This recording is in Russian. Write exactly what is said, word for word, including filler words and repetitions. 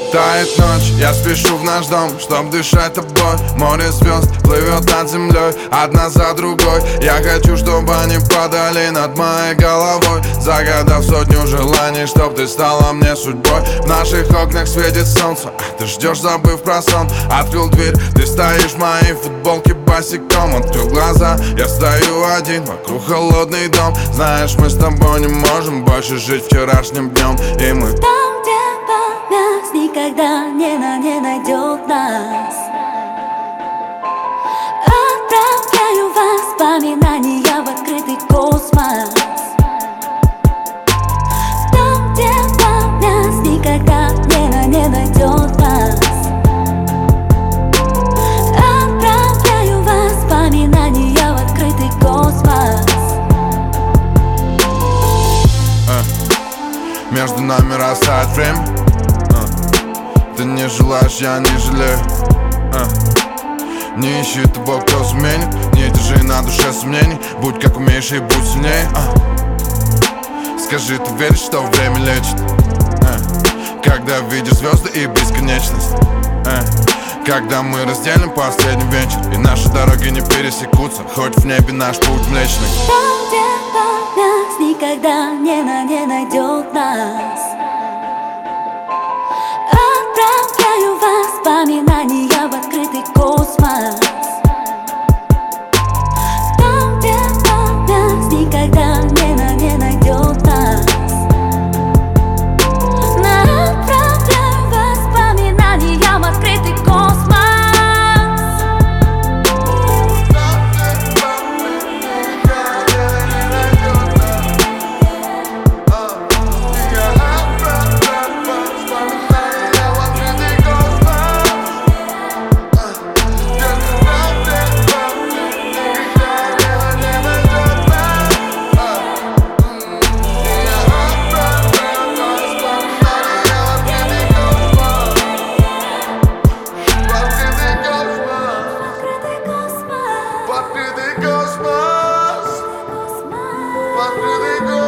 Тает ночь, я спешу в наш дом, чтоб дышать тобой. Море звезд плывет над землей, одна за другой. Я хочу, чтобы они падали над моей головой, загадав сотню желаний, чтоб ты стала мне судьбой. В наших окнах светит солнце, ты ждешь, забыв про сон. Открыл дверь, ты стоишь в моей футболке босиком. Открыл глаза, я стою один, вокруг холодный дом. Знаешь, мы с тобой не можем больше жить вчерашним днем. И мы там, где память никогда не, на, не найдет нас. Отправляю воспоминания в открытый космос. Там, где память никогда не, на, не найдет нас. Отправляю воспоминания в открытый космос. Между нами растает время. uh. Ты не желаешь, я не жалею. uh. Не ищи того, кто сменит. Не держи на душе сомнений. Будь как умеешь и будь сильнее. uh. Скажи, ты веришь, что время лечит? uh. Когда видишь звезды и бесконечность. uh. Когда мы разделим последний вечер, и наши дороги не пересекутся, хоть в небе наш путь млечный. Там, где память никогда не, на, не найдет нас. Отправляю воспоминания в открытый космос. Там, где память никогда не, на, не найдет нас. Отправляю воспоминания в открытый космос. Под крытый космос, под крытый космос.